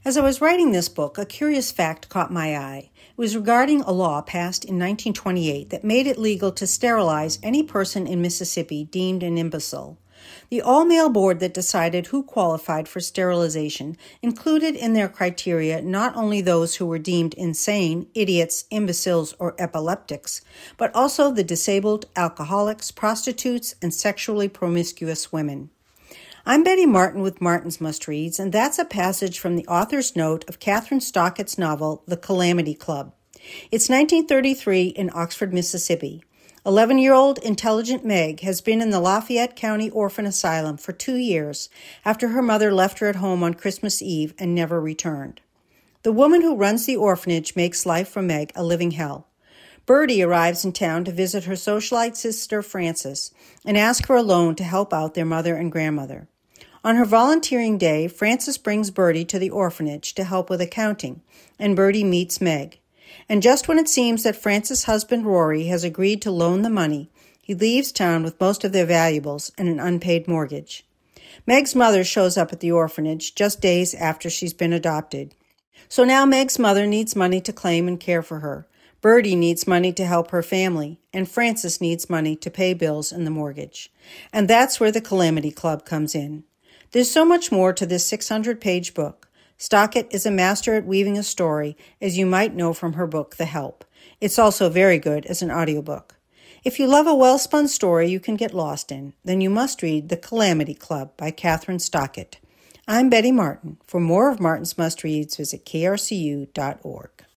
As I was writing this book, a curious fact caught my eye. It was regarding a law passed in 1928 that made it legal to sterilize any person in Mississippi deemed an imbecile. The all-male board that decided who qualified for sterilization included in their criteria not only those who were deemed insane, idiots, imbeciles, or epileptics, but also the disabled, alcoholics, prostitutes, and sexually promiscuous women. I'm Betty Martin with Martin's Must Reads, and that's a passage from the author's note of Kathryn Stockett's novel, The Calamity Club. It's 1933 in Oxford, Mississippi. 11-year-old intelligent Meg has been in the Lafayette County Orphan Asylum for 2 years after her mother left her at home on Christmas Eve and never returned. The woman who runs the orphanage makes life for Meg a living hell. Bertie arrives in town to visit her socialite sister Frances and ask for a loan to help out their mother and grandmother. On her volunteering day, Frances brings Bertie to the orphanage to help with accounting, and Bertie meets Meg. And just when it seems that Frances' husband Rory has agreed to loan the money, he leaves town with most of their valuables and an unpaid mortgage. Meg's mother shows up at the orphanage just days after she's been adopted. So now Meg's mother needs money to claim and care for her. Bertie needs money to help her family, and Frances needs money to pay bills and the mortgage. And that's where the Calamity Club comes in. There's so much more to this 600-page book. Stockett is a master at weaving a story, as you might know from her book, The Help. It's also very good as an audiobook. If you love a well-spun story you can get lost in, then you must read The Calamity Club by Kathryn Stockett. I'm Betty Martin. For more of Martin's Must Reads, visit krcu.org.